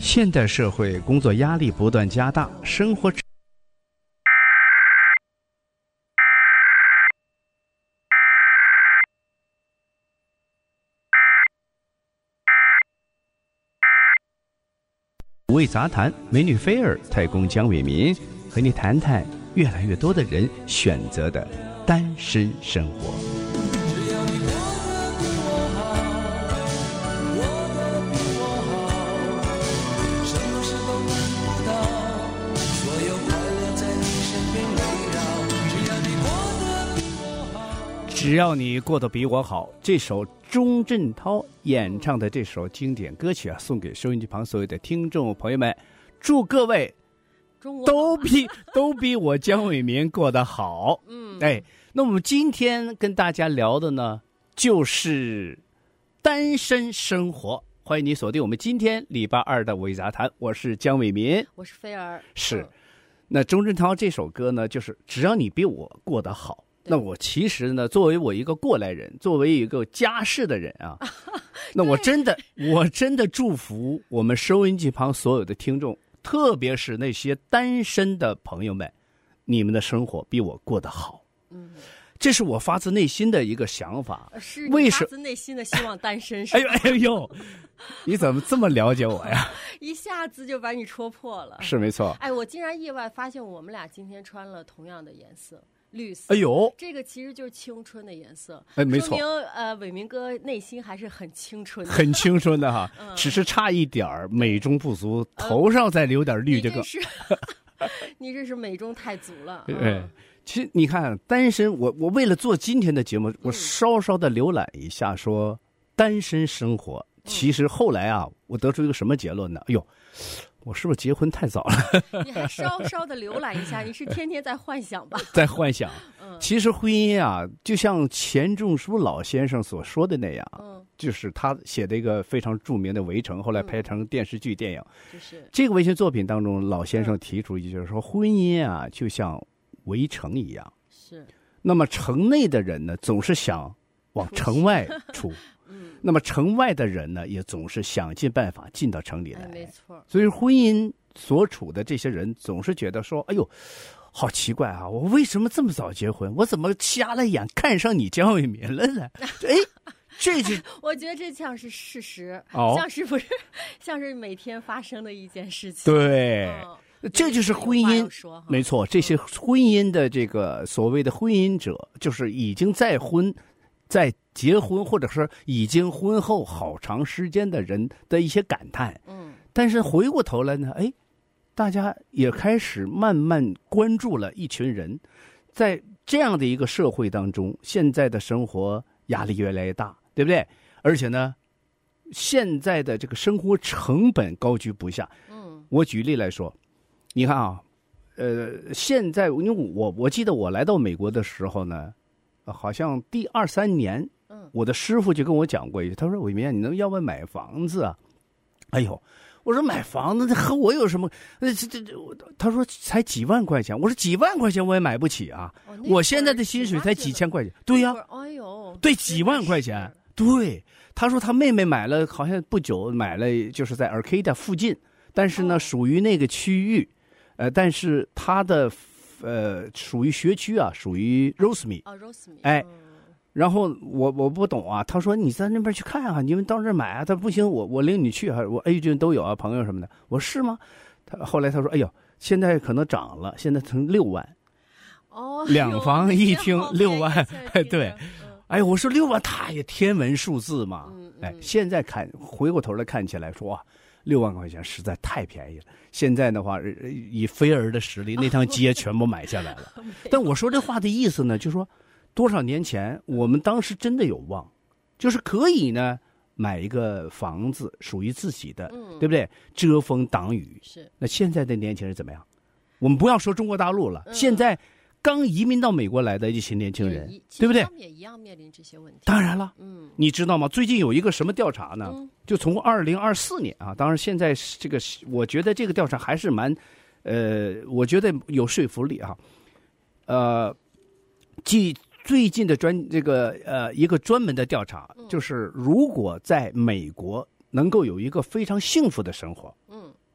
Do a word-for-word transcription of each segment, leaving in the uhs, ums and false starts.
现代社会工作压力不断加大，生活五味杂谈，美女菲儿、太公江伟民和你谈谈越来越多的人选择的单身生活。只要你过得比我好，这首钟镇涛演唱的这首经典歌曲啊，送给收音机旁所有的听众朋友们，祝各位都比都比我江伟民过得好。嗯，哎，那我们今天跟大家聊的呢，就是单身生活。欢迎你锁定我们今天礼拜二的五味杂谈，我是江伟民， 我是菲儿。 是，嗯、那钟镇涛这首歌呢，就是只要你比我过得好。那我其实呢，作为我一个过来人，作为一个家世的人啊，那我真的，我真的祝福我们收音机旁所有的听众，特别是那些单身的朋友们，你们的生活比我过得好。嗯，这是我发自内心的一个想法。 是你发自内心的希望单身是哎呦哎呦，你怎么这么了解我呀？ 一下子就把你戳破了。 是没错。 哎，我竟然意外发现我们俩今天穿了同样的颜色。绿色， 哎呦， 这个其实就是青春的颜色， 哎，没错， 说明呃，伟民哥内心还是很青春的， 很青春的哈，嗯、只是差一点儿美中不足，头上再留点绿就更。 嗯、你这是美中太足了。 对、嗯，其实你看，单身，我我为了做今天的节目，我稍稍的浏览一下说单身生活，嗯、其实后来啊，我得出一个什么结论呢？哎呦。我是不是结婚太早了？ 你还稍稍的浏览一下，你是天天在幻想吧？ 在幻想。嗯、其实婚姻啊，就像钱钟书老先生所说的那样，嗯、就是他写的一个非常著名的《围城》，后来拍成电视剧、电影。 就是这个文学作品当中，老先生提出一句，就是说，婚姻啊，就像围城一样。 是。那么城内的人呢，总是想往城外出。那么城外的人呢，也总是想尽办法进到城里来。 哎、没错。 所以婚姻所处的这些人总是觉得说，哎呦，好奇怪啊！我为什么这么早结婚？我怎么瞎了眼看上你江伟民了呢？哎，这是我觉得这像是事实， 哦、 像是不是像是每天发生的一件事情。 对。 哦这就是婚姻，没错。这些婚姻的这个所谓的婚姻者，就是已经再婚。在结婚或者是已经婚后好长时间的人的一些感叹，嗯，但是回过头来呢，哎，大家也开始慢慢关注了一群人，在这样的一个社会当中，现在的生活压力越来越大，对不对？而且呢，现在的这个生活成本高居不下，嗯，我举例来说，你看啊，呃，现在因为我我记得我来到美国的时候呢。好像第二三年，嗯，我的师傅就跟我讲过一句，他说：“伟民，你能要不要买房子啊？”哎呦，我说买房子和我有什么？这这这，他说才几万块钱，我说几万块钱我也买不起啊！哦、我现在的薪水才几千块钱，对呀、 啊，哎呦， 对，几万块钱，对。他说他妹妹买了，好像不久买了，就是在 Arcata 附近，但是呢，哦、属于那个区域，呃，但是他的。呃，属于学区啊，属于 Rosemead 啊 ，Rosemead， 哎，然后我我不懂啊，他说你在那边去看啊，你们到这儿买啊，他不行，我我领你去啊，我 agent 都有啊，朋友什么的，我是吗？他后来他说，哎呦，现在可能涨了，现在成六万， 哦， 两房一厅六万，对，哎，我说六万，他也天文数字嘛， 嗯嗯、 哎，现在看回过头来看起来说哇。六万块钱实在太便宜了。现在的话，以菲儿的实力，那趟街全部买下来了。但我说这话的意思呢，就是说，多少年前我们当时真的有望，就是可以呢买一个房子属于自己的，嗯、对不对？遮风挡雨。 是。那现在的年轻人怎么样？我们不要说中国大陆了，嗯、现在。刚移民到美国来的一些年轻人，对不对？ 他们也一样面临这些问题。 当然了，嗯，你知道吗？最近有一个什么调查呢？嗯、就从二零二四年啊，当然现在这个，我觉得这个调查还是蛮，呃，我觉得有说服力啊。呃，即最近的专这个呃一个专门的调查，嗯、就是如果在美国能够有一个非常幸福的生活，嗯，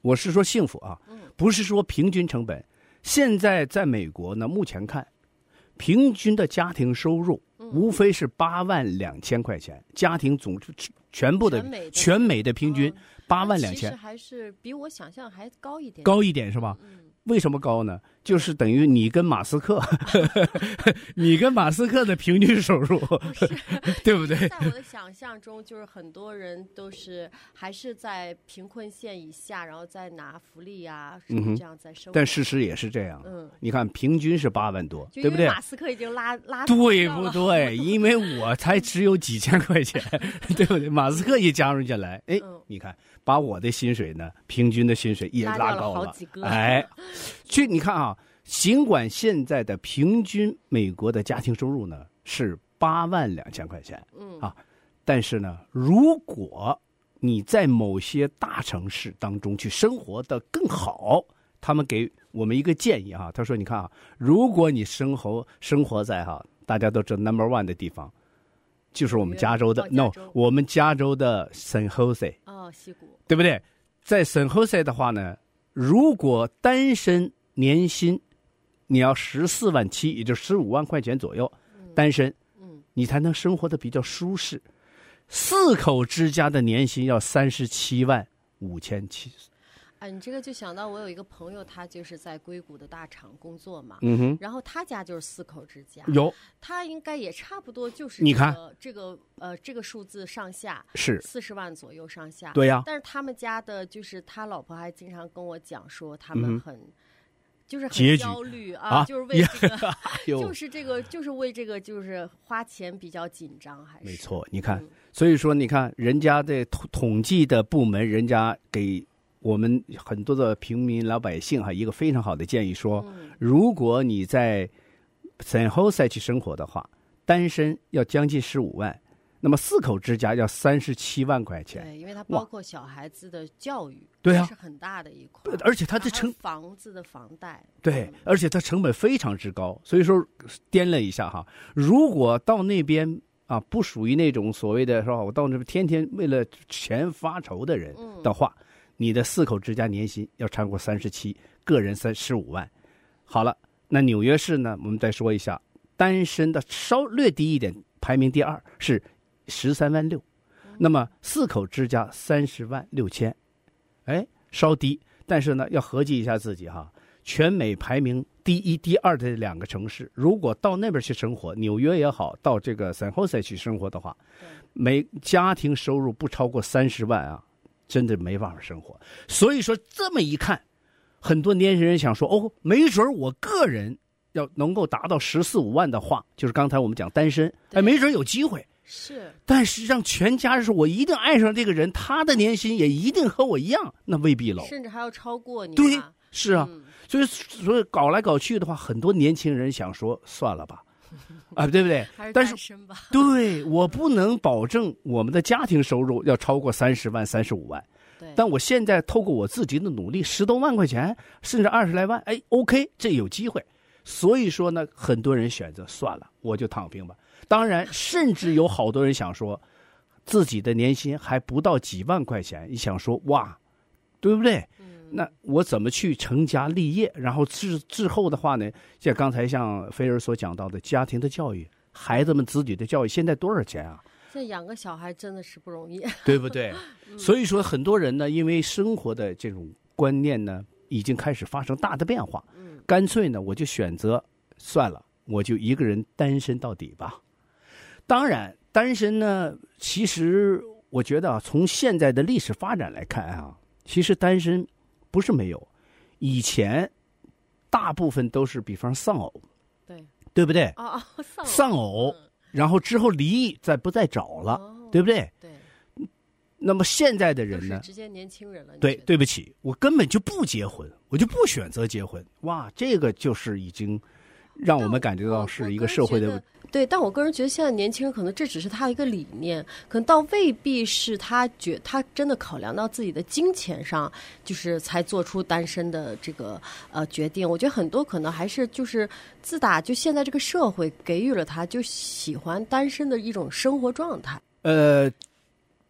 我是说幸福啊，不是说平均成本。现在在美国呢，目前看，平均的家庭收入无非是八万两千块钱，家庭总全部的全美的全美的平均八万两千， 其实还是比我想象还高一点， 高一点是吧？嗯，为什么高呢？就是等于你跟马斯克，你跟马斯克的平均收入， 不是对不对？ 在我的想象中，就是很多人都是还是在贫困线以下，然后再拿福利啊什么这样在生活。 但事实也是这样，嗯，你看平均是八万多，对不对？ 马斯克已经拉拉对不对？因为我才只有几千块钱，对不对？马斯克一加入进来，哎，嗯、你看把我的薪水呢，平均的薪水也拉高了， 好几个哎，去你看啊。尽管现在的平均美国的家庭收入呢是八万两千块钱，嗯啊，但是呢，如果你在某些大城市当中去生活的更好，他们给我们一个建议哈，他说：“你看啊，如果你生活生活在哈，大家都知道 number one 的地方，就是我们加州的 no， 我们加州的 San Jose 哦，西谷， 对不对？在 San Jose 的话呢，如果单身年薪你要十四万七，也就十五万块钱左右，单身，嗯，你才能生活的比较舒适。四口之家的年薪要三十七万五千七。 啊，你这个就想到我有一个朋友，他就是在硅谷的大厂工作嘛， 嗯哼， 然后他家就是四口之家， 有， 他应该也差不多就是、这个、 你看这个呃这个数字上下是四十万左右上下， 对呀、啊。 但是他们家的就是他老婆还经常跟我讲说，他们很。嗯就是很焦虑啊，啊，就是为这个，就是这个，就是为这个，就是花钱比较紧张，还是没错。你看，嗯、所以说，你看人家的统统计的部门，人家给我们很多的平民老百姓哈一个非常好的建议说，嗯、如果你在 San Jose 去生活的话，单身要将近十五万。那么四口之家要三十七万块钱， 对，因为它包括小孩子的教育， 对啊， 是很大的一块， 而且它的成房子的房贷， 对，嗯、而且它成本非常之高，所以说掂了一下哈，如果到那边啊不属于那种所谓的说我到那边天天为了钱发愁的人的话，嗯、你的四口之家年薪要超过三十七，个人三十五万。好了，那纽约市呢，我们再说一下，单身的稍略低一点，排名第二是。十三万六，那么四口之家三十万六千，哎，稍低，但是呢，要合计一下自己哈，全美排名第一、第二的两个城市，如果到那边去生活，纽约也好，到这个 San Jose 去生活的话，每家庭收入不超过三十万啊，真的没办法生活。所以说这么一看，很多年轻人想说，哦，没准我个人要能够达到十四五万的话，就是刚才我们讲单身，哎，没准有机会。 是， 但是让全家是我一定爱上这个人，他的年薪也一定和我一样，那未必喽， 甚至还要超过你。 对，是啊，嗯、所以所以搞来搞去的话，很多年轻人想说算了吧，啊，对不对？ 还是单身吧。 对，我不能保证我们的家庭收入要超过三十万、三十五万， 对。 但我现在透过我自己的努力，十多万块钱，甚至二十来万，哎 ，OK， 这有机会。所以说呢，很多人选择算了，我就躺平吧。当然，甚至有好多人想说，自己的年薪还不到几万块钱，你想说哇，对不对？嗯、那我怎么去成家立业？然后之之后的话呢，像刚才像菲儿所讲到的家庭的教育，孩子们子女的教育，现在多少钱啊？ 现在养个小孩真的是不容易， 对不对？嗯、所以说，很多人呢，因为生活的这种观念呢，已经开始发生大的变化。嗯、干脆呢，我就选择算了，我就一个人单身到底吧。当然，单身呢，其实我觉得啊，从现在的历史发展来看啊，其实单身不是没有，以前大部分都是比方丧偶， 对对不对？ 啊、哦，丧偶， 丧偶、嗯，然后之后离异，再不再找了，哦、对不对？ 对。 那么现在的人呢？ 直接年轻人了。 对，对不起，我根本就不结婚，我就不选择结婚。哇，这个就是已经让我们感觉到是一个社会的。 对，但我个人觉得现在年轻人可能这只是他一个理念，可能倒未必是他觉他真的考量到自己的金钱上，就是才做出单身的这个呃决定。我觉得很多可能还是就是自打就现在这个社会给予了他就喜欢单身的一种生活状态。 呃，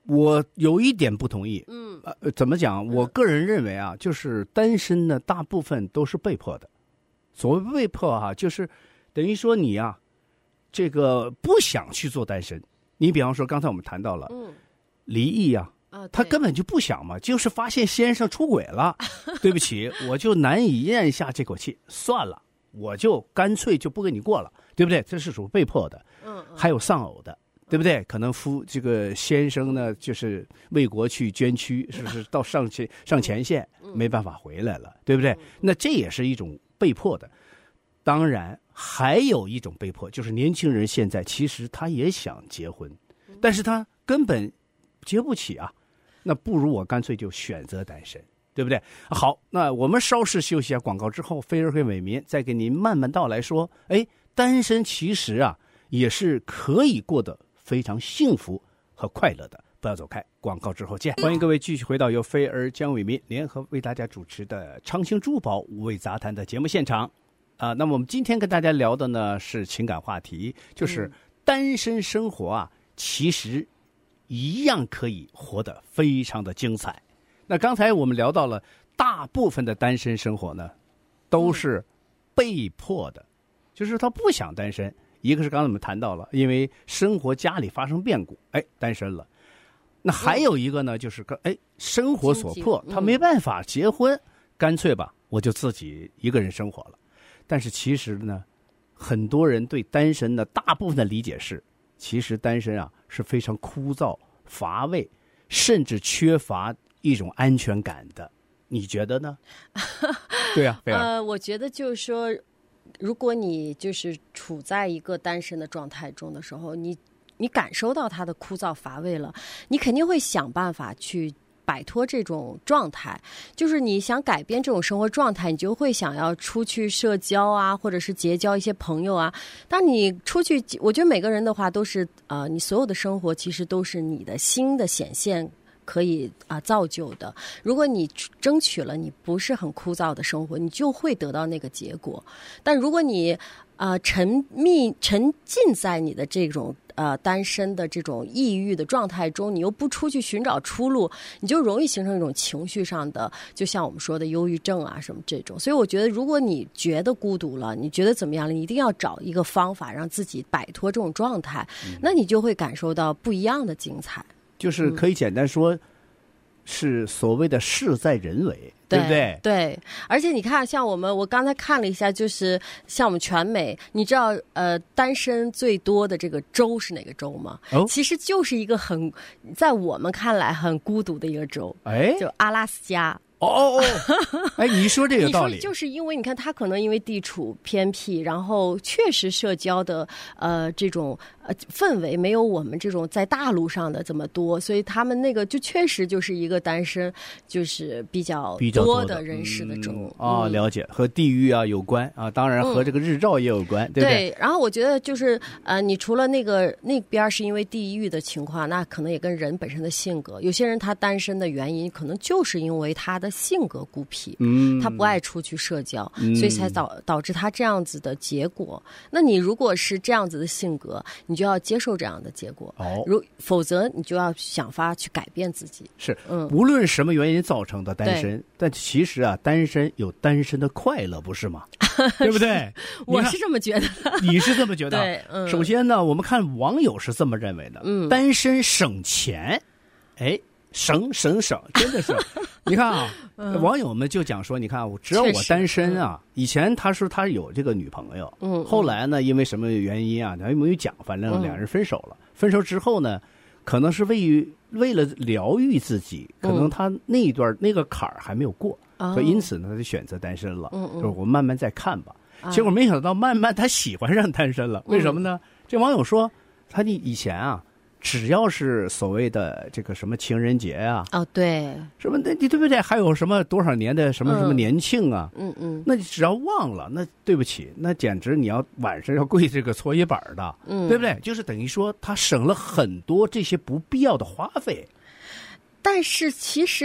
我有一点不同意。 嗯， 呃，怎么讲？我个人认为啊，就是单身呢，大部分都是被迫的。所谓被迫啊，就是等于说你啊，这个不想去做单身。你比方说，刚才我们谈到了， 嗯， 离异啊。 啊， 他根本就不想嘛，就是发现先生出轨了，对不起，我就难以咽下这口气，算了，我就干脆就不跟你过了，对不对？这是属于被迫的。 嗯， 还有丧偶的，对不对？可能夫这个先生呢，就是为国去捐躯，是不是到上前上前线，没办法回来了，对不对？那这也是一种被迫的。当然，还有一种被迫，就是年轻人现在其实他也想结婚，但是他根本结不起啊。那不如我干脆就选择单身，对不对？好，那我们稍事休息一下广告之后，飞儿和伟民再给您慢慢道来说，哎，单身其实啊也是可以过得非常幸福和快乐的。不要走开，广告之后见。欢迎各位继续回到由飞儿、江伟民联合为大家主持的长青珠宝五味杂谈的节目现场啊。那么我们今天跟大家聊的呢是情感话题，就是单身生活啊，其实一样可以活得非常的精彩。那刚才我们聊到了大部分的单身生活呢都是被迫的，就是他不想单身。一个是刚才我们谈到了，因为生活家里发生变故，哎，单身了。那还有一个呢，就是哎，生活所迫，他没办法结婚，干脆吧，我就自己一个人生活了。但是其实呢，很多人对单身的大部分的理解是，其实单身啊是非常枯燥乏味，甚至缺乏一种安全感的。你觉得呢？对啊， 呃，我觉得就是说，如果你就是处在一个单身的状态中的时候，你你感受到它的枯燥乏味了，你肯定会想办法去摆脱这种状态。就是你想改变这种生活状态，你就会想要出去社交啊，或者是结交一些朋友啊。当你出去，我觉得每个人的话都是呃，你所有的生活其实都是你的心的显现可以啊、呃、造就的。如果你争取了你不是很枯燥的生活，你就会得到那个结果。但如果你啊、呃、沉迷沉浸在你的这种呃单身的这种抑郁的状态中，你又不出去寻找出路，你就容易形成一种情绪上的，就像我们说的忧郁症啊什么这种。所以我觉得，如果你觉得孤独了，你觉得怎么样了，你一定要找一个方法让自己摆脱这种状态，嗯、那你就会感受到不一样的精彩。 就是可以简单说，是所谓的事在人为，对不对？ 对，而且你看，像我们，我刚才看了一下，就是像我们全美，你知道，呃，单身最多的这个州是哪个州吗？哦，其实就是一个很，在我们看来很孤独的一个州，哎，就阿拉斯加。 哦哦哦！哎，你说这个道理， 你说就是因为你看，他可能因为地处偏僻，然后确实社交的呃这种呃氛围没有我们这种在大陆上的这么多，所以他们那个就确实就是一个单身就是比较多的人士的州。 嗯、哦，了解，和地域啊有关啊，当然和这个日照也有关， 嗯、 对不对？ 对。然后我觉得就是呃，你除了那个那边是因为地域的情况，那可能也跟人本身的性格，有些人他单身的原因可能就是因为他的性格孤僻，嗯，他不爱出去社交，嗯、所以才导导致他这样子的结果。那你如果是这样子的性格，你就要接受这样的结果，哦，如否则你就要想法去改变自己。 是，嗯，无论什么原因造成的单身，但其实啊，单身有单身的快乐，不是吗？对不对？ 我是这么觉得， 你是这么觉得？ 对，嗯。 首先呢，我们看网友是这么认为的，嗯，单身省钱，哎。省省省，真的是，你看啊，嗯、网友们就讲说，你看，只要我单身啊，以前他说他有这个女朋友，嗯，后来呢，因为什么原因啊，他也没有讲，反正两人分手了。嗯、分手之后呢，可能是为于为了疗愈自己，可能他那一段、嗯、那个坎儿还没有过，哦、所以因此呢，他就选择单身了。嗯嗯，就是我慢慢再看吧。嗯、结果没想到，慢慢他喜欢上单身了，为什么呢？嗯、这网友说，他以前啊。只要是所谓的这个什么情人节啊， 哦对， 什么的，你对不对？还有什么多少年的什么什么年庆啊， 嗯嗯， 那你只要忘了，那对不起，那简直你要晚上要跪这个搓衣板的，嗯，对不对？就是等于说他省了很多这些不必要的花费。 但是其实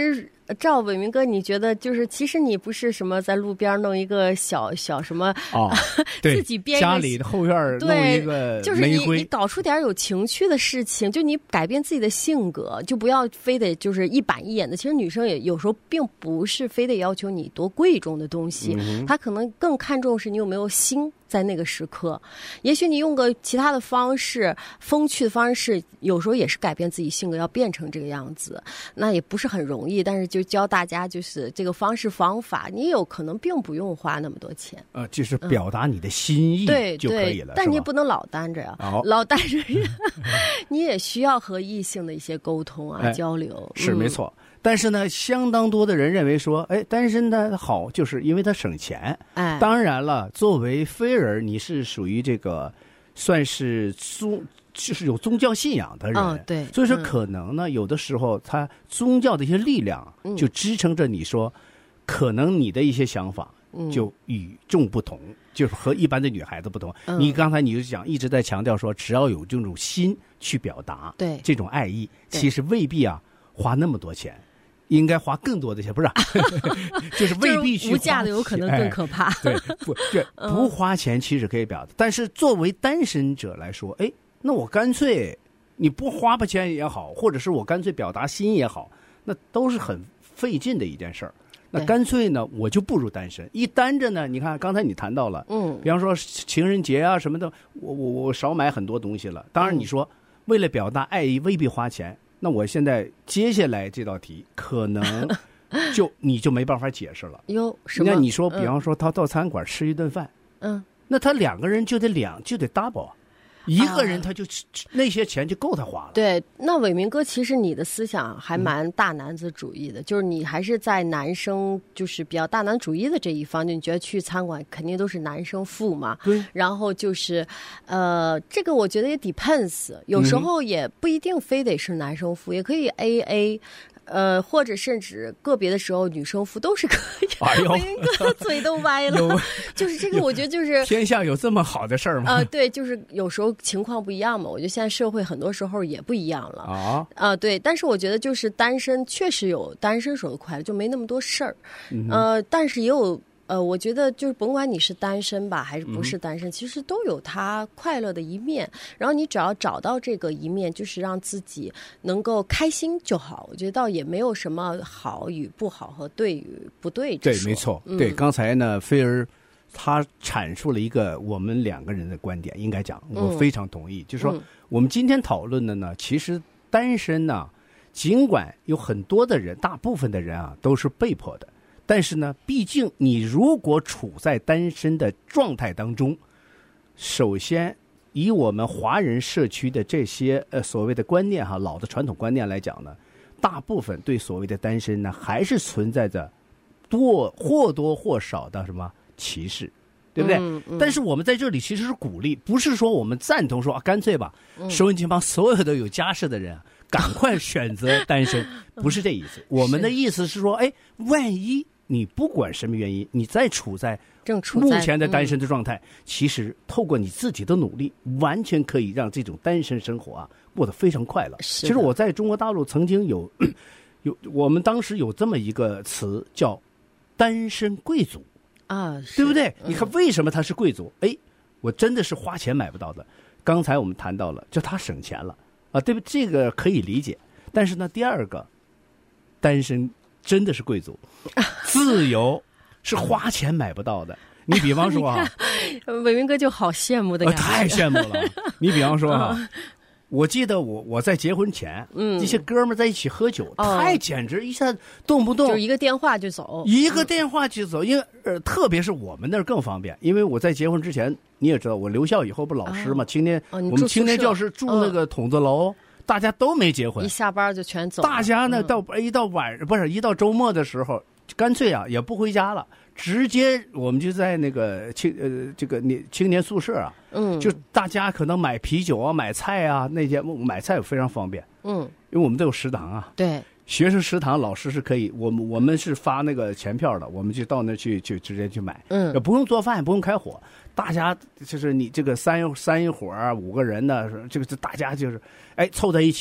赵伟明哥，你觉得就是其实你不是什么在路边弄一个小小什么哦，对自己编一个家里的后院弄一个就是你玫瑰， 你搞出点有情趣的事情，就你改变自己的性格，就不要非得就是一板一眼的。其实女生也有时候并不是非得要求你多贵重的东西， 嗯、 她可能更看重是你有没有心。在那个时刻，也许你用个其他的方式，风趣的方式，有时候也是改变自己性格，要变成这个样子，那也不是很容易。但是就教大家，就是这个方式方法，你有可能并不用花那么多钱。 呃，就是表达你的心意就可以了， 嗯、但你也不能老单着呀、 啊， 老单着，你也需要和异性的一些沟通啊、哎、交流。 是、嗯、没错。但是呢，相当多的人认为说，哎，单身的好，就是因为他省钱。 哎， 当然了，作为菲儿，你是属于这个算是宗，就是有宗教信仰的人。 哦、对， 所以说可能呢，嗯、有的时候他宗教的一些力量就支撑着你说，嗯、可能你的一些想法就与众不同，嗯、就是和一般的女孩子不同。嗯、你刚才你就讲一直在强调说，只要有这种心去表达， 对这种爱意，其实未必啊花那么多钱。应该花更多的钱，不是？就是未必去无价的，有可能更可怕。 哎、对，不，这不花钱其实可以表达，嗯、但是作为单身者来说，哎，那我干脆你不花吧钱也好，或者是我干脆表达心也好，那都是很费劲的一件事儿。那干脆呢，我就步入单身。一单着呢，你看刚才你谈到了， 嗯， 比方说情人节啊什么的，我我我少买很多东西了。当然你说、嗯、为了表达爱意，未必花钱。那我现在接下来这道题可能就你就没办法解释了。 哟，什么？ 那你说，比方说他到餐馆吃一顿饭， 嗯， 那他两个人就得两就得 double， 一个人他就、啊、那些钱就够他花了。 对，那伟明哥，其实你的思想还蛮大男子主义的，嗯、就是你还是在男生就是比较大男主义的这一方，就你觉得去餐馆肯定都是男生付嘛？ 对。 然后就是，呃，这个我觉得也 depends， 有时候也不一定非得是男生付，嗯、也可以 A A。呃，或者甚至个别的时候女生付都是可以。 哎呦， 伟明哥嘴都歪了。就是这个，我觉得就是天下有这么好的事儿吗？ 呃，对，就是有时候情况不一样嘛。我觉得现在社会很多时候也不一样了啊。 呃，对，但是我觉得就是单身确实有单身时候的快乐，就没那么多事儿。 嗯、 呃，但是也有。呃，我觉得就是甭管你是单身吧，还是不是单身，嗯、其实都有他快乐的一面。然后你只要找到这个一面，就是让自己能够开心就好。我觉得倒也没有什么好与不好和对与不对之说。 对，没错。 嗯、 对，刚才呢，菲儿他阐述了一个我们两个人的观点，应该讲，我非常同意。嗯、就是说，我们今天讨论的呢，其实单身呢，尽管有很多的人，大部分的人啊，都是被迫的。但是呢，毕竟你如果处在单身的状态当中，首先以我们华人社区的这些呃所谓的观念哈，老的传统观念来讲呢，大部分对所谓的单身呢，还是存在着多或多或少的什么歧视，对不对？ 嗯嗯、 但是我们在这里其实是鼓励，不是说我们赞同说啊，干脆吧， 嗯、 收音机旁所有的有家室的人啊，赶快选择单身，不是这意思。我们的意思是说，哎，万一你不管什么原因，你再处在正处目前的单身的状态，嗯、其实透过你自己的努力，完全可以让这种单身生活啊过得非常快乐。其实我在中国大陆曾经有有，我们当时有这么一个词叫单身贵族啊， 对不对？嗯、你看为什么他是贵族？哎，我真的是花钱买不到的。刚才我们谈到了，就他省钱了啊，对不？这个可以理解。但是呢，第二个，单身真的是贵族，自由是花钱买不到的。你比方说啊， 伟明哥就好羡慕的感觉， 呃、太羡慕了。你比方说啊，嗯、我记得我我在结婚前， 嗯， 这些哥们在一起喝酒， 哦、 太简直一下动不动就一个电话就走， 一个电话就走。因为呃，特别是我们那儿更方便，因为我在结婚之前，你也知道，我留校以后不老师嘛， 哦、 青年、 哦、 我们青年教师住那个筒子楼。嗯，大家都没结婚， 一下班就全走。 大家呢，到一到晚不是一到周末的时候，干脆啊也不回家了，直接我们就在那个青呃这个年青年宿舍啊， 嗯， 就大家可能买啤酒啊、买菜啊，那些买菜非常方便， 嗯， 因为我们都有食堂啊， 对， 学生食堂老师是可以，我们我们是发那个钱票的，我们就到那去就直接去买， 嗯， 不用做饭，也不用开火。大家就是你这个三三一伙儿五个人的，这个大家就是，哎，凑在一起，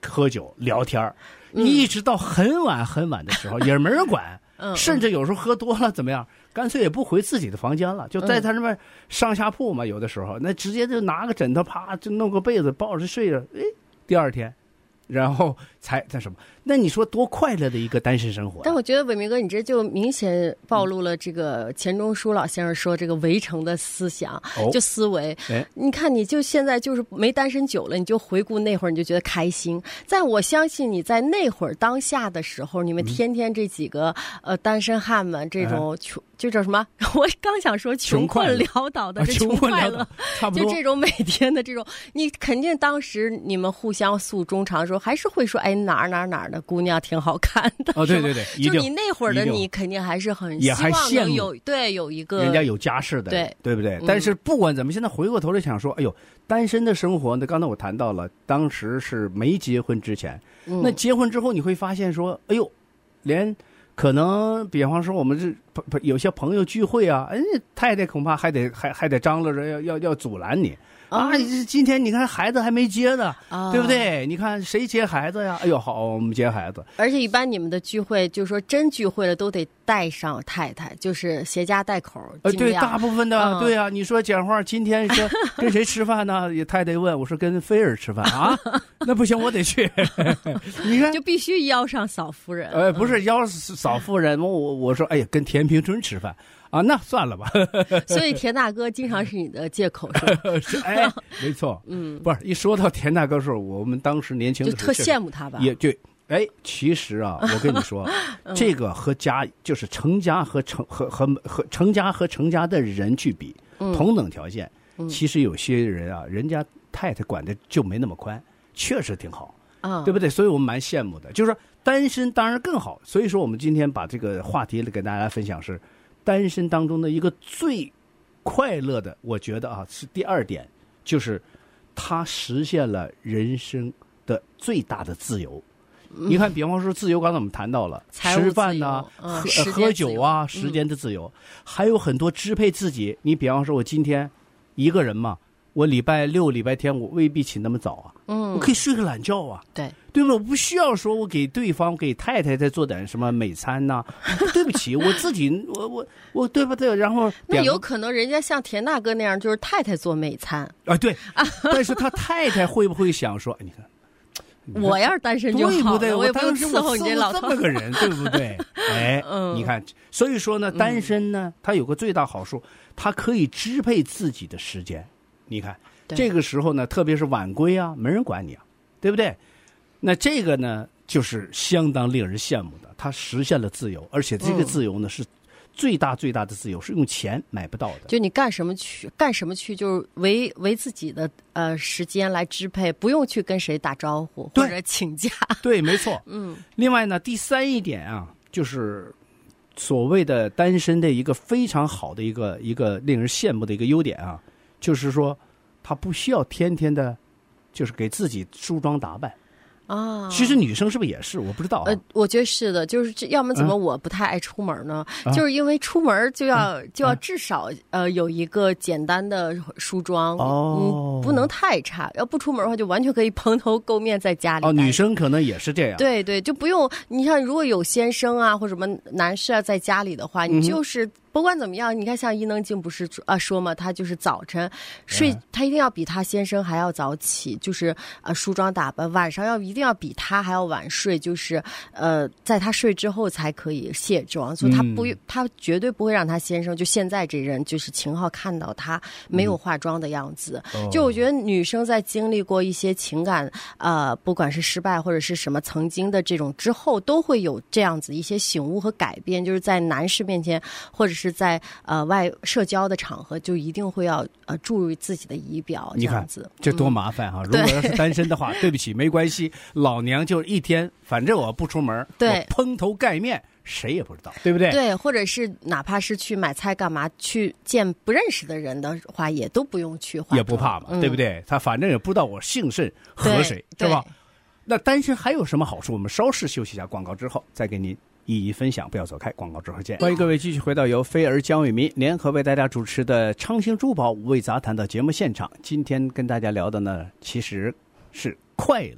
喝酒聊天，嗯、一直到很晚很晚的时候也没人管。嗯、甚至有时候喝多了怎么样，干脆也不回自己的房间了，就在他那边上下铺嘛，有的时候那直接就拿个枕头啪就弄个被子抱着睡着，哎，第二天然后才那什么，那你说多快乐的一个单身生活、啊。 但我觉得伟明哥，你这就明显暴露了这个钱钟书老先生说这个围城的思想，哦、就思维。你看，你就现在就是没单身久了，你就回顾那会儿，你就觉得开心。在我相信你在那会儿当下的时候，你们天天这几个、嗯、呃单身汉们这种穷。哎就叫什么？我刚想说穷困潦倒的这穷快乐， 差不多就这种每天的这种，你肯定当时你们互相诉衷肠的时候，还是会说，哎，哪儿哪儿哪儿的姑娘挺好看的。 哦，对对对， 就你那会儿的你，肯定还是很希望能有对有一个人家有家室的， 对对不对？嗯、但是不管怎么，现在回过头来想说，哎呦，单身的生活呢？刚才我谈到了，当时是没结婚之前，嗯、那结婚之后你会发现说，哎呦，连。可能比方说我们这有些朋友聚会啊，哎，太太恐怕还得还还得张罗着要要要阻拦你啊！今天你看孩子还没接呢，啊、对不对？你看谁接孩子呀？哎呦，好，我们接孩子。 而且一般你们的聚会，就是说真聚会了，都得带上太太，就是携家带口。 呃，对，大部分的，嗯、对啊。你说讲话，今天说跟谁吃饭呢？也太太问我说跟菲儿吃饭啊，那不行，我得去。你看， 就必须邀上嫂夫人。 呃，不是邀嫂夫人，我我说，哎呀，跟田平春吃饭。啊，那算了吧。 所以田大哥经常是你的借口，是吧？ 是，哎，没错，嗯，不是一说到田大哥的时候，我们当时年轻的时候就特羡慕他吧？ 也对，哎，其实啊，我跟你说，嗯、这个和家就是成家和成和和和成家和成家的人去比，嗯、同等条件，嗯、其实有些人啊，人家太太管的就没那么宽，确实挺好啊，嗯、对不对？所以我们蛮羡慕的。就是说，单身当然更好。所以说，我们今天把这个话题给大家分享是。单身当中的一个最快乐的，我觉得啊是第二点，就是他实现了人生的最大的自由。嗯、你看，比方说自由，刚才我们谈到了吃饭呐、啊、 嗯、 喝喝酒啊，时间的自由，嗯、还有很多支配自己。你比方说，我今天一个人嘛，我礼拜六、礼拜天我未必起那么早啊，嗯，我可以睡个懒觉啊， 对。 对不对？我不需要说我给对方给太太再做点什么美餐呐、啊。对不起，我自己我我我对不对？然后那有可能人家像田大哥那样，就是太太做美餐啊，对。但是他太太会不会想说，哎，你看， 你看我要是单身就好了， 对不对？ 我也不用伺候你这老头这么个人，对不对？哎，嗯、你看，所以说呢，单身呢，它有个最大好处，它可以支配自己的时间。你看，这个时候呢，特别是晚归啊，没人管你啊，对不对？那这个呢，就是相当令人羡慕的，他实现了自由，而且这个自由呢、嗯、是最大最大的自由，是用钱买不到的。 就你干什么去干什么去，就是为为自己的呃时间来支配，不用去跟谁打招呼或者请假。 对，没错。嗯。另外呢，第三一点啊，就是所谓的单身的一个非常好的一个一个令人羡慕的一个优点啊，就是说他不需要天天的，就是给自己梳妆打扮。啊，其实女生是不是也是？我不知道、啊。呃， 我觉得是的，就是这，要么怎么我不太爱出门呢？啊、就是因为出门就要、啊、就要至少、啊、呃有一个简单的梳妆，哦、嗯，不能太差。要不出门的话，就完全可以蓬头垢面在家里。 哦，女生可能也是这样。 对对，就不用你看，如果有先生啊或什么男士啊在家里的话，你就是。嗯不管怎么样，你看像伊能静不是啊说嘛，她就是早晨睡，她一定要比她先生还要早起，就是呃梳妆打扮；晚上要一定要比她还要晚睡，就是呃在她睡之后才可以卸妆。所以她不，她绝对不会让她先生就现在这人就是秦昊看到她没有化妆的样子。嗯、就我觉得女生在经历过一些情感呃不管是失败或者是什么曾经的这种之后，都会有这样子一些醒悟和改变，就是在男士面前或者是。是在呃外社交的场合，就一定会要呃注入自己的仪表，这样子。 这多麻烦哈、啊！嗯、如果要是单身的话，对不起，没关系，老娘就一天，反正我不出门， 对， 我蓬头盖面，谁也不知道，对不对？ 对，或者是哪怕是去买菜干嘛，去见不认识的人的话，也都不用去化妆， 也不怕嘛，嗯、对不对？他反正也不知道我姓甚和谁，是吧？那单身还有什么好处？我们稍事休息一下，广告之后再给您一一分享，不要走开，广告之后见。欢迎各位继续回到由飞儿江伟民联合为大家主持的昌兴珠宝五味杂谈的节目现场。今天跟大家聊的呢，其实是快乐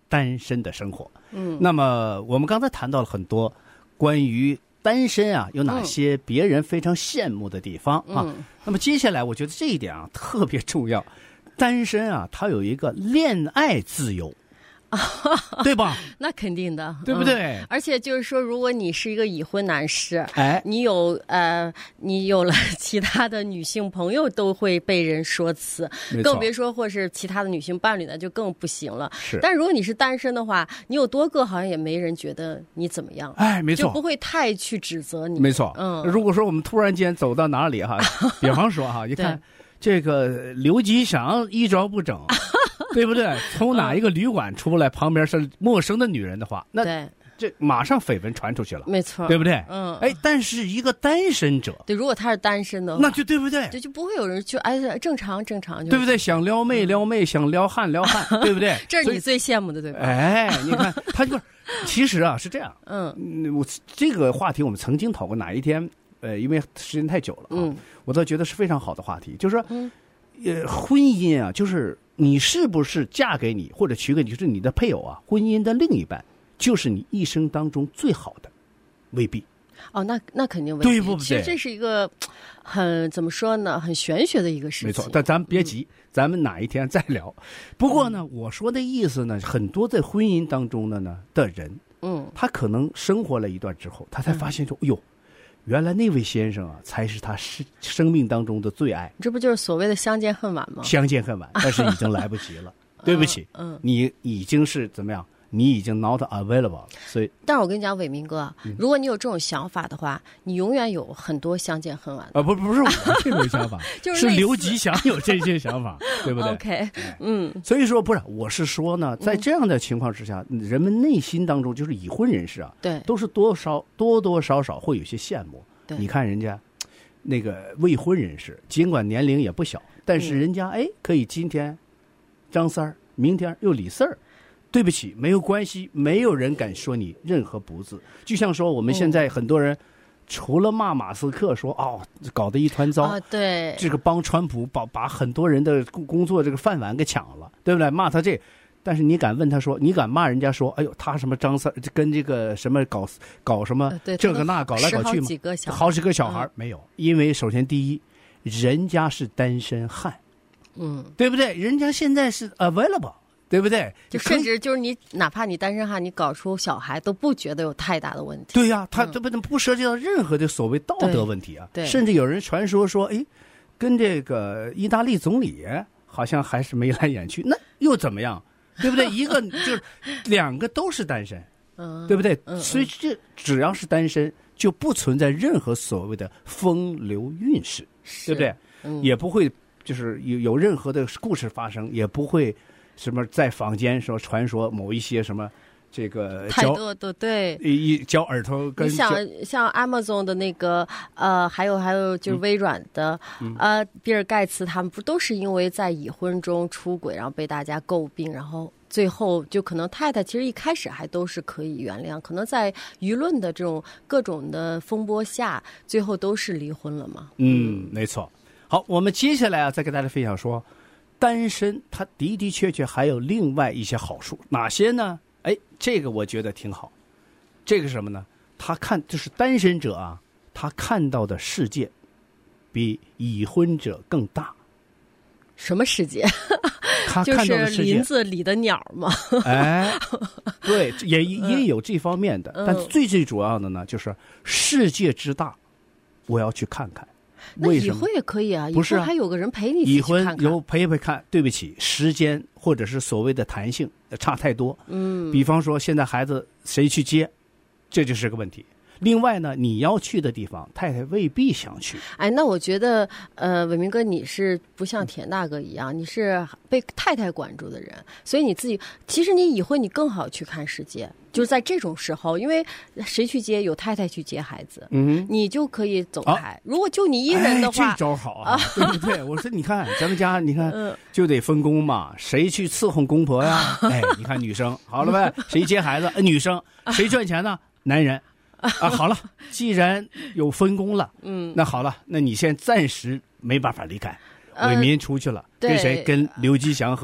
单身的生活。嗯，那么我们刚才谈到了很多关于单身啊有哪些别人非常羡慕的地方、嗯、啊。那么接下来我觉得这一点啊特别重要，单身啊它有一个恋爱自由。对吧？ 那肯定的， 对不对、 嗯？而且就是说，如果你是一个已婚男士， 哎， 你有呃，你有了其他的女性朋友，都会被人说辞，更别说或是其他的女性伴侣呢，就更不行了。 是， 但如果你是单身的话，你有多个，好像也没人觉得你怎么样。 哎，没错， 就不会太去指责你。 没错， 嗯。 如果说我们突然间走到哪里哈，比方说哈，一看这个刘吉祥衣着不整。对不对？从哪一个旅馆出来，旁边是陌生的女人的话，那这马上绯闻传出去了， 没错， 对不对？ 嗯， 哎，但是一个单身者， 对，如果他是单身的话， 那就对不对？ 就就不会有人就哎，正常正常， 对不对？想撩妹撩妹，想撩汉撩汉，对不对？ 这是你最羡慕的，对吧？ 哎，你看他就其实啊是这样， 嗯， 我这个话题我们曾经讨过，哪一天呃，因为时间太久了啊，嗯，我倒觉得是非常好的话题，就是说，嗯，呃，婚姻啊，就是。你是不是嫁给你或者娶给你就是你的配偶啊？婚姻的另一半就是你一生当中最好的，未必。 哦，那那肯定未必。 对不对？ 其实这是一个很怎么说呢，很玄学的一个事情。 没错，但咱们别急，嗯、咱们哪一天再聊。不过呢，嗯、我说的意思呢，很多在婚姻当中的呢的人， 嗯， 他可能生活了一段之后，他才发现说，哎呦。原来那位先生啊，才是他生生命当中的最爱。 这不就是所谓的相见恨晚吗？ 相见恨晚，但是已经来不及了。对不起， 嗯，嗯你已经是怎么样？你已经 not available 了。所以， 但是我跟你讲，伟明哥，嗯、如果你有这种想法的话，你永远有很多相见恨晚的。 啊，不，不是我这种想法， 就是刘吉祥有这些想法，对不对 ？OK， 嗯， 所以说不是，我是说呢，在这样的情况之下，嗯、人们内心当中就是已婚人士啊， 对， 都是多少多多少少会有些羡慕。你看人家那个未婚人士，尽管年龄也不小，但是人家、嗯、哎可以今天张三儿，明天又李四儿。对不起，没有关系，没有人敢说你任何不字。就像说我们现在很多人，嗯、除了骂马斯克说哦搞得一团糟， 啊、对， 这个帮川普把把很多人的工作这个饭碗给抢了，对不对？骂他这。但是你敢问他说，你敢骂人家说，哎呦，他什么张三跟这个什么搞搞什么这个那搞来搞去吗？ 好几个小孩， 好几个小孩、嗯、没有，因为首先第一，人家是单身汉， 嗯， 对不对？人家现在是 available， 对不对？ 就甚至就是你哪怕你单身汉，你搞出小孩都不觉得有太大的问题。 对呀、啊，他这不不涉及到任何的所谓道德问题啊。 对， 甚至有人传说说，哎，跟这个意大利总理好像还是眉来眼去，那又怎么样？对不对？一个就是两个都是单身， 嗯， 对不对？ 嗯、 所以这只要是单身，就不存在任何所谓的风流韵事，对不对？ 嗯、 也不会就是有有任何的故事发生，也不会什么在坊间说传说某一些什么这个太多的对一嚼耳朵跟你想像 Amazon 的那个呃，还有还有就是微软的、嗯、呃，比尔盖茨他们不都是因为在已婚中出轨，然后被大家诟病，然后最后就可能太太其实一开始还都是可以原谅，可能在舆论的这种各种的风波下，最后都是离婚了嘛。 嗯，没错。好，我们接下来啊，再给大家分享说，单身它的的确确还有另外一些好处，哪些呢？哎，这个我觉得挺好。这个什么呢？他看就是单身者啊，他看到的世界比已婚者更大。 什么世界？ 他看到的世界就是林子里的鸟嘛。 哎，对，也也有这方面的， 嗯、 但最最主要的呢，就是世界之大，我要去看看。 那已婚也可以啊， 不是啊， 还有个人陪你已婚有陪陪看。对不起，时间或者是所谓的弹性差太多。 嗯， 比方说现在孩子谁去接，这就是个问题。另外呢，你要去的地方，太太未必想去。 哎，那我觉得，呃，伟明哥，你是不像田大哥一样，你是被太太管住的人，所以你自己，其实你已婚，你更好去看世界。就是在这种时候，因为谁去接，有太太去接孩子， 嗯， 你就可以走开。 啊、 如果就你一人的话， 哎、这招好啊，对不对？我说，你看咱们家，你看、嗯、就得分工嘛，谁去伺候公婆呀？哎，你看女生好了呗，谁接孩子？呃、女生，谁赚钱呢？男人。啊，好了，既然有分工了， 嗯， 那好了，那你现在暂时没办法离开，伟民出去了， 呃、 跟谁？跟刘吉祥和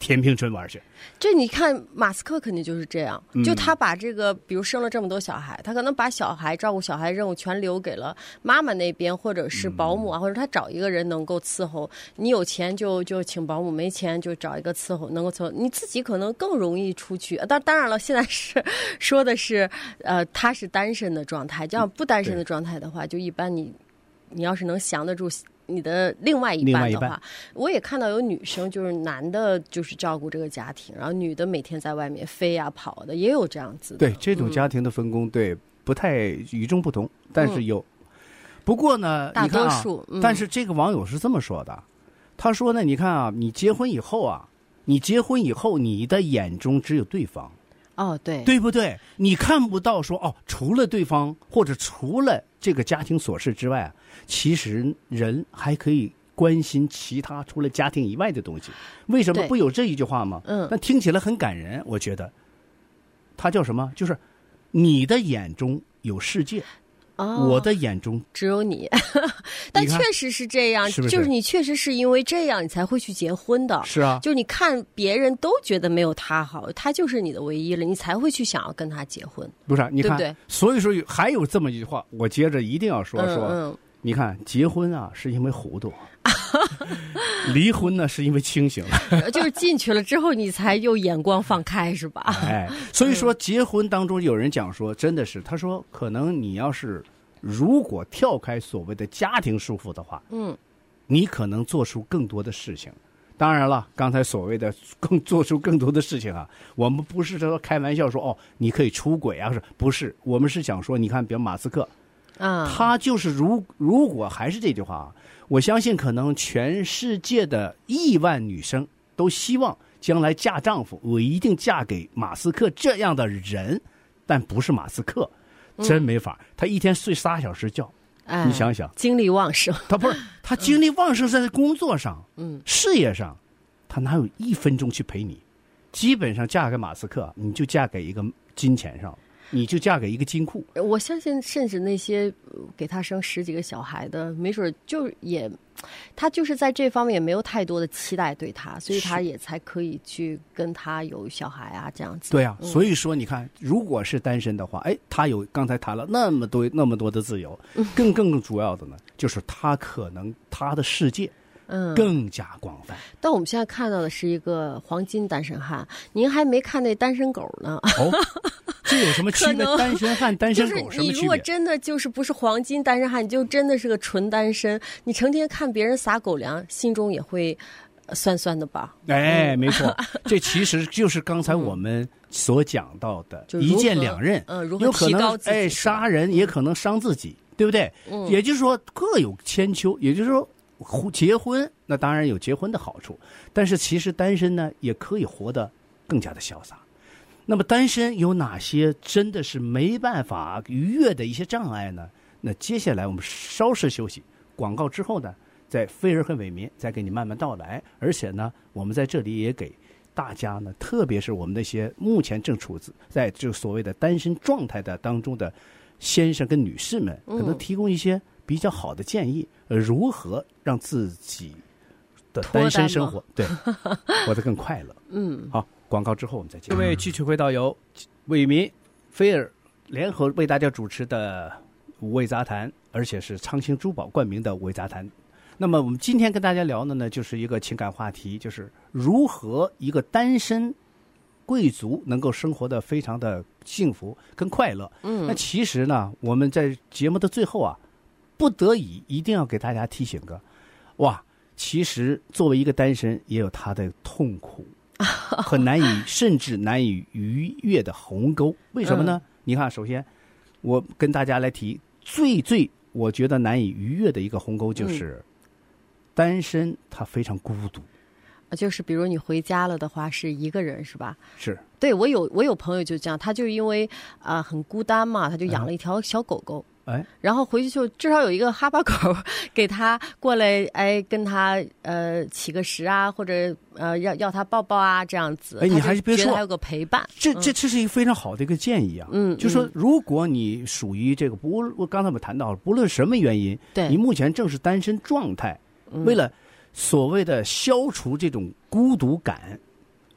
填平春玩去。 这你看马斯克肯定就是这样， 嗯、 就他把这个比如生了这么多小孩，他可能把小孩照顾小孩任务全留给了妈妈那边，或者是保姆啊、嗯、或者他找一个人能够伺候，你有钱就就请保姆，没钱就找一个伺候能够伺候，你自己可能更容易出去。当当然了，现在是说的是呃他是单身的状态，这样不单身的状态的话，就一般你你要是能降得住你的另外一半的话，我也看到有女生就是男的就是照顾这个家庭，然后女的每天在外面飞啊跑的，也有这样子的。 对，这种家庭的分工、嗯、对不太与众不同，但是有、嗯、不过呢大多数、 啊嗯、但是这个网友是这么说的，他说呢，你看啊，你结婚以后啊你结婚以后你的眼中只有对方。 哦，对， 对不对？你看不到说哦，除了对方或者除了这个家庭琐事之外，其实人还可以关心其他除了家庭以外的东西。为什么不有这一句话吗？ 嗯， 但听起来很感人。我觉得，它叫什么？就是你的眼中有世界。哦、我的眼中只有你，但确实是这样， 是不是？ 就是你确实是因为这样，你才会去结婚的。 是啊， 就是你看别人都觉得没有他好，他就是你的唯一了，你才会去想要跟他结婚。 不是？你看， 对不对？ 所以说还有这么一句话，我接着一定要说说。 嗯嗯， 你看，结婚啊是因为糊涂，离婚呢是因为清醒了。 就是进去了之后，你才又眼光放开，是吧？ 哎，所以说结婚当中有人讲说，真的是，他说可能你要是如果跳开所谓的家庭束缚的话， 嗯， 你可能做出更多的事情。当然了，刚才所谓的更做出更多的事情啊，我们不是说开玩笑说哦，你可以出轨啊，是不是？我们是想说，你看，比如马斯克。 啊， 他就是如如果还是这句话啊，我相信可能全世界的亿万女生都希望将来嫁丈夫，我一定嫁给马斯克这样的人，但不是马斯克，真没法。嗯、他一天睡仨小时觉， 哎、 你想想， 精力旺盛。 他不是他精力旺盛在工作上， 嗯， 事业上，他哪有一分钟去陪你？基本上嫁给马斯克，你就嫁给一个金钱上。你就嫁给一个金库。 我相信，甚至那些给他生十几个小孩的，没准就也，他就是在这方面也没有太多的期待对他，所以他也才可以去跟他有小孩啊，这样子。 对啊，嗯、所以说你看，如果是单身的话，哎，他有刚才谈了那么多那么多的自由，更更主要的呢，就是他可能他的世界。 嗯， 更加广泛。 但我们现在看到的是一个黄金单身汉，您还没看那单身狗呢。 哦，这有什么区别？单身汉、单身狗什么区别？ 你如果真的就是不是黄金单身汉，你就真的是个纯单身，你成天看别人撒狗粮，心中也会酸酸的吧？ 哎，没错，这其实就是刚才我们所讲到的一箭两刃。 嗯，如何提高自己？ 哎，杀人也可能伤自己，对不对？ 嗯， 也就是说各有千秋，也就是说。结婚那当然有结婚的好处，但是其实单身呢也可以活得更加的潇洒。那么单身有哪些真的是没办法逾越的一些障碍呢？那接下来我们稍事休息，广告之后呢，在菲儿和伟民再给你慢慢道来。而且呢，我们在这里也给大家呢，特别是我们那些目前正处在这所谓的单身状态的当中的先生跟女士们，可能提供一些比较好的建议，呃，如何让自己的单身生活对活得更快乐。 嗯， 好，广告之后我们再见。各位继续回到由伟民、菲尔联合为大家主持的五味杂谈，而且是昌兴珠宝冠名的五味杂谈。那么我们今天跟大家聊的呢，就是一个情感话题，就是如何一个单身贵族能够生活得非常的幸福跟快乐。 嗯， 那其实呢，我们在节目的最后啊，不得已一定要给大家提醒个，哇，其实作为一个单身也有他的痛苦和难以甚至难以逾越的鸿沟。为什么呢？嗯、你看，首先我跟大家来提最最我觉得难以逾越的一个鸿沟，就是、嗯、单身他非常孤独。 就是比如你回家了的话是一个人是吧？ 是。 对，我有我有朋友就这样，他就因为啊、呃、很孤单嘛，他就养了一条小狗狗。 哎， 然后回去就至少有一个哈巴狗给他过来，哎，跟他呃起个食啊，或者呃要要他抱抱啊，这样子。 哎，你还是别说， 还有个陪伴。 这这这是一个非常好的一个建议啊。 嗯， 就说如果你属于这个不，我刚才我们谈到了，不论什么原因， 对， 你目前正是单身状态， 嗯、 为了所谓的消除这种孤独感，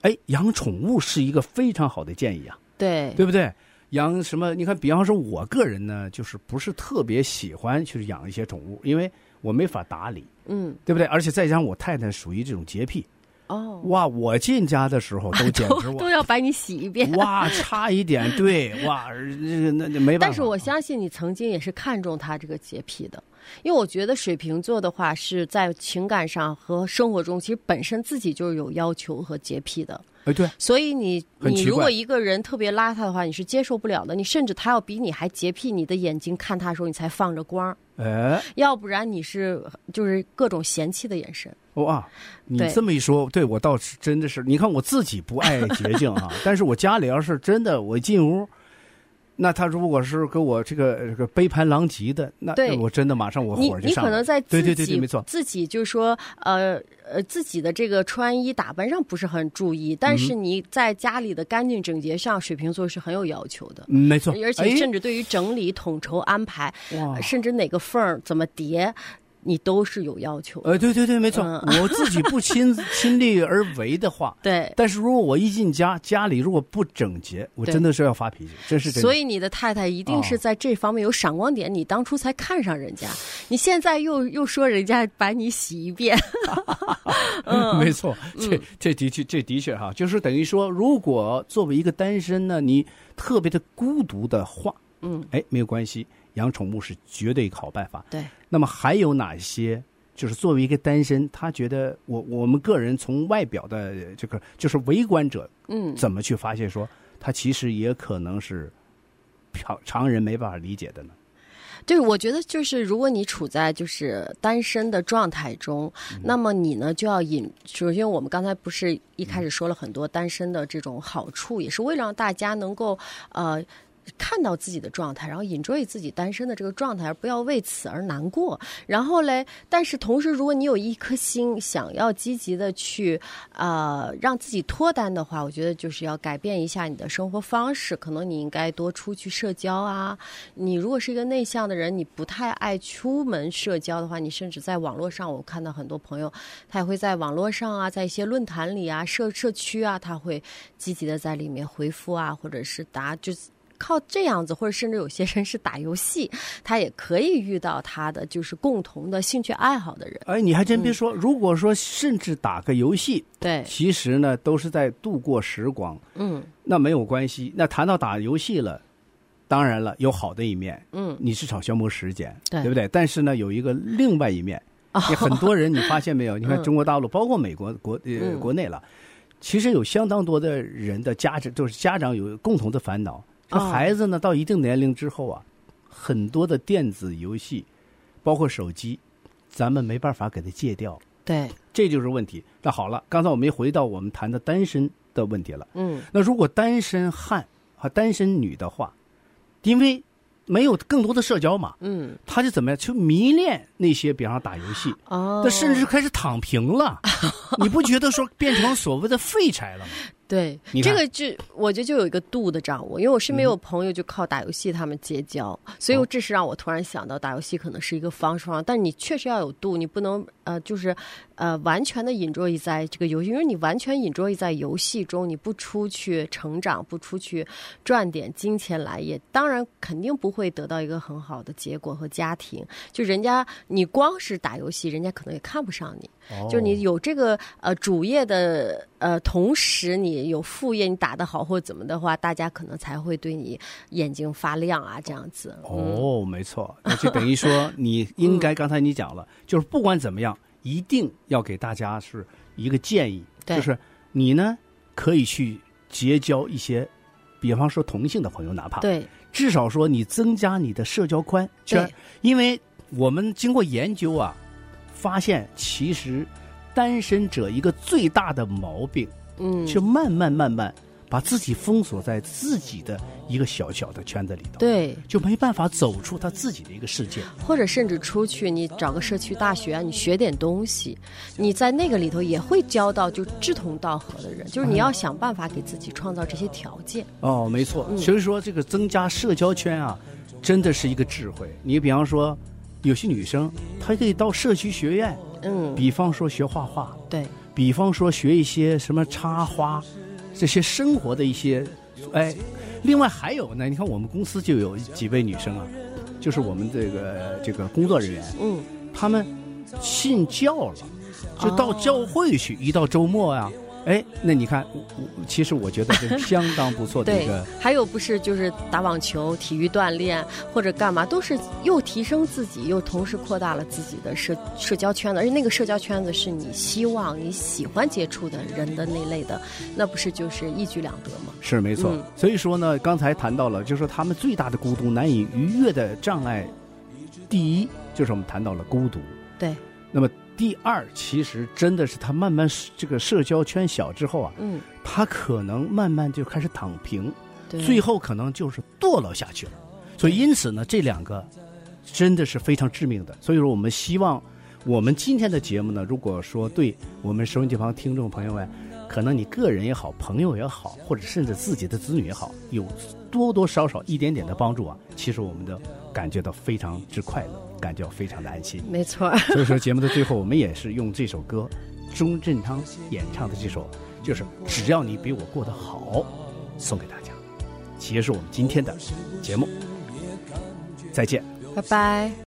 哎，养宠物是一个非常好的建议啊， 对， 对不对？养什么？你看，比方说，我个人呢，就是不是特别喜欢去养一些宠物，因为我没法打理， 嗯， 对不对？而且再加上我太太属于这种洁癖。 哦， 哇！我进家的时候都简直我都要把你洗一遍。 哇，差一点，对，哇，那那没办法。 但是我相信你曾经也是看中他这个洁癖的，因为我觉得水瓶座的话是在情感上和生活中，其实本身自己就是有要求和洁癖的。 哎，对， 所以你你如果一个人特别邋遢的话，你是接受不了的。你甚至他要比你还洁癖，你的眼睛看他的时候，你才放着光。 哎， 要不然你是就是各种嫌弃的眼神。 哇，你这么一说，对我倒是真的是，你看我自己不爱洁净啊，但是我家里要是真的我进屋，那他如果是给我这个这个杯盘狼藉的，那我真的马上我火就上来了。 你你可能在自己对对对没错， 自己就是说呃呃自己的这个穿衣打扮上不是很注意，但是你在家里的干净整洁上，水瓶座是很有要求的。 嗯，没错， 而且甚至对于整理、统筹安排，甚至哪个缝儿怎么叠。你都是有要求的。 呃，对对对，没错。嗯、我自己不亲亲力而为的话， 对。 但是如果我一进家，家里如果不整洁，我真的是要发脾气，真是真的。 所以你的太太一定是在这方面有闪光点，哦、你当初才看上人家，你现在又又说人家把你洗一遍。 嗯、没错，这这的确这的确哈，就是等于说，如果作为一个单身呢，你特别的孤独的话， 嗯， 哎，没有关系。养宠物是绝对一个好办法。 对， 那么还有哪些？就是作为一个单身，他觉得我我们个人从外表的这个就是围观者， 嗯， 怎么去发现说他其实也可能是常常人没办法理解的呢？ 对，我觉得就是如果你处在就是单身的状态中，嗯、那么你呢就要引。首先，我们刚才不是一开始说了很多单身的这种好处，也是为了让大家能够呃。看到自己的状态，然后enjoy自己单身的这个状态，而不要为此而难过。然后嘞，但是同时，如果你有一颗心想要积极的去呃让自己脱单的话，我觉得就是要改变一下你的生活方式。可能你应该多出去社交啊。你如果是一个内向的人，你不太爱出门社交的话，你甚至在网络上，我看到很多朋友，他也会在网络上啊，在一些论坛里啊、社社区啊，他会积极的在里面回复啊，或者是答就是。靠这样子，或者甚至有些人是打游戏，他也可以遇到他的就是共同的兴趣爱好的人。 哎，你还真别说，嗯、如果说甚至打个游戏， 对， 其实呢都是在度过时光， 嗯， 那没有关系。那谈到打游戏了，当然了，有好的一面， 嗯， 你至少消磨时间， 对， 对不对？但是呢，有一个另外一面， 哦、 你很多人你发现没有？你看中国大陆，嗯、包括美国国呃、嗯、国内了，其实有相当多的人的家长，就是家长有共同的烦恼。这孩子呢，到一定年龄之后啊，很多的电子游戏，包括手机，咱们没办法给他戒掉。 对， 这就是问题。那好了，刚才我们回到我们谈的单身的问题了。 嗯， 那如果单身汉和单身女的话，因为没有更多的社交嘛， 嗯， 他就怎么样，去迷恋那些，比方说打游戏， 哦， 那甚至开始躺平了。你不觉得说变成所谓的废柴了吗？ 对，这个就我觉得就有一个度的掌握，因为我身边有朋友就靠打游戏他们结交，嗯、所以这是让我突然想到打游戏可能是一个方式方，但你确实要有度，你不能呃就是呃完全的enjoy在这个游戏，因为你完全enjoy在游戏中，你不出去成长，不出去赚点金钱来，也当然肯定不会得到一个很好的结果和家庭。就人家你光是打游戏，人家可能也看不上你。 哦、 就你有这个呃主业的呃同时你有副业，你打得好或怎么的话，大家可能才会对你眼睛发亮啊，这样子。 哦，嗯、没错，就等于说你应该刚才你讲了，嗯、就是不管怎么样，一定要给大家是一个建议，就是你呢可以去结交一些，比方说同性的朋友，哪怕对， 至少说你增加你的社交宽圈，因为我们经过研究啊。发现其实单身者一个最大的毛病， 嗯， 是慢慢慢慢把自己封锁在自己的一个小小的圈子里头， 对， 就没办法走出他自己的一个世界， 或者甚至出去，你找个社区大学啊，你学点东西，你在那个里头也会交到就志同道合的人，就是你要想办法给自己创造这些条件。 哦，没错， 嗯、 所以说这个增加社交圈啊，真的是一个智慧。你比方说。有些女生她可以到社区学院， 嗯， 比方说学画画， 对， 比方说学一些什么插花，这些生活的一些，哎，另外还有呢，你看我们公司就有几位女生啊，就是我们这个这个工作人员， 嗯， 他们信教了，就到教会去，哦、一到周末啊。哎，那你看，其实我觉得这是相当不错的一个。 对，还有不是就是打网球、体育锻炼或者干嘛，都是又提升自己，又同时扩大了自己的社社交圈子，而且那个社交圈子是你希望、你喜欢接触的人的那类的，那不是就是一举两得吗？ 是没错。嗯、所以说呢，刚才谈到了，就是说他们最大的孤独、难以逾越的障碍，第一就是我们谈到了孤独。 对。 那么。第二，其实真的是他慢慢这个社交圈小之后啊， 嗯， 他可能慢慢就开始躺平，最后可能就是堕落下去了。所以因此呢，这两个真的是非常致命的。所以说，我们希望我们今天的节目呢，如果说对我们收音机旁听众朋友们，可能你个人也好，朋友也好，或者甚至自己的子女也好，有多多少少一点点的帮助啊，其实我们的感觉到非常之快乐。感觉非常的安心， 没错。 所以说节目的最后，我们也是用这首歌，钟镇涛演唱的这首，就是只要你比我过得好，送给大家，结束我们今天的节目，再见， 拜拜。